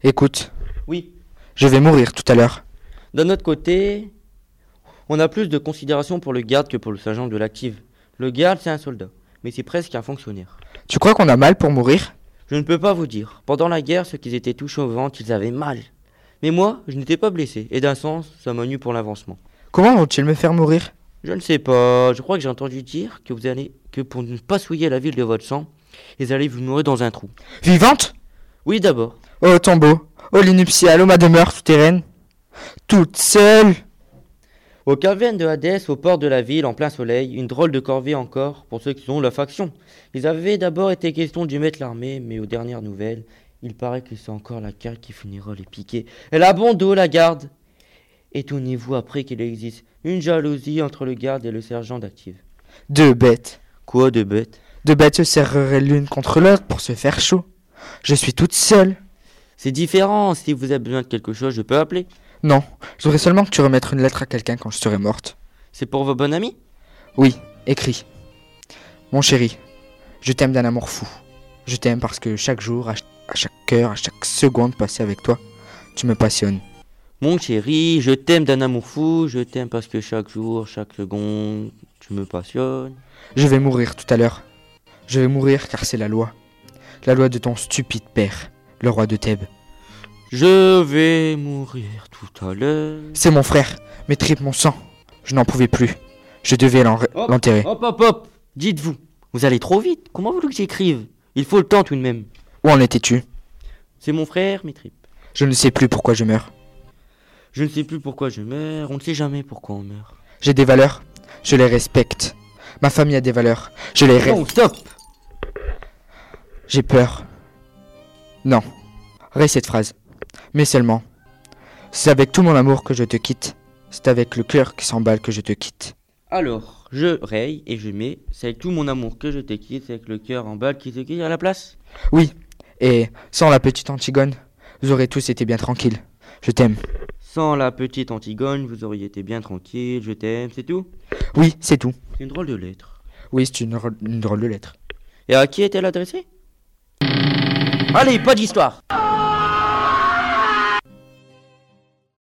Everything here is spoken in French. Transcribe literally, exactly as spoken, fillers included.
Écoute, Oui. je vais mourir tout à l'heure. D'un autre côté, on a plus de considération pour le garde que pour le sergent de l'active. Le garde, c'est un soldat, mais c'est presque un fonctionnaire. Tu crois qu'on a mal pour mourir? Je ne peux pas vous dire. Pendant la guerre, ceux qui étaient touchés au ventre, ils avaient mal. Mais moi, je n'étais pas blessé, et d'un sens, ça m'a nu pour l'avancement. Comment vont-ils me faire mourir? Je ne sais pas, je crois que j'ai entendu dire que vous allez, que pour ne pas souiller la ville de votre sang, ils allaient vous nourrir dans un trou. Vivante? Oui, d'abord. Au tombeau, au lit nuptial, au ma demeure souterraine. Toute seule. Aux cavernes de Hadès, au port de la ville, en plein soleil, une drôle de corvée encore pour ceux qui ont la faction. Ils avaient d'abord été question d'y mettre l'armée, mais aux dernières nouvelles, il paraît que c'est encore la carte qui finira les piquer. Elle a bon dos, la garde. Étonnez-vous après qu'il existe une jalousie entre le garde et le sergent d'active. Deux bêtes. Quoi de bête? Deux bêtes se serreraient l'une contre l'autre pour se faire chaud. Je suis toute seule. C'est différent, si vous avez besoin de quelque chose, je peux appeler. Non, je voudrais seulement que tu remettes une lettre à quelqu'un quand je serai morte. C'est pour vos bons amis? Oui, écris. Mon chéri, je t'aime d'un amour fou. Je t'aime parce que chaque jour, à, ch- à chaque heure, à chaque seconde passée avec toi, tu me passionnes. Mon chéri, je t'aime d'un amour fou, je t'aime parce que chaque jour, chaque seconde, tu me passionnes. Je vais mourir tout à l'heure. Je vais mourir car c'est la loi. La loi de ton stupide père, le roi de Thèbes. Je vais mourir tout à l'heure. C'est mon frère, mes tripes, mon sang. Je n'en pouvais plus. Je devais l'en- Hop, l'enterrer. Hop, hop, hop. Dites-vous, vous allez trop vite. Comment voulez-vous que j'écrive? Il faut le temps tout de même. Où en étais-tu? C'est mon frère, mes tripes. Je ne sais plus pourquoi je meurs. Je ne sais plus pourquoi je meurs. On ne sait jamais pourquoi on meurt. J'ai des valeurs. Je les respecte. Ma famille a des valeurs. Je les Non, respecte. stop. J'ai peur. Non. Reste cette phrase. Mais seulement. C'est avec tout mon amour que je te quitte. C'est avec le cœur qui s'emballe que je te quitte. Alors, je raye et je mets. C'est avec tout mon amour que je te quitte. C'est avec le cœur en balle qui se quitte à la place. Oui. Et sans la petite Antigone, vous aurez tous été bien tranquilles. Je t'aime. Sans la petite Antigone, vous auriez été bien tranquille. Je t'aime, c'est tout. Oui, c'est tout. C'est une drôle de lettre. Oui, c'est une, re- une drôle de lettre. Et à qui est-elle adressée? Allez, pas d'histoire.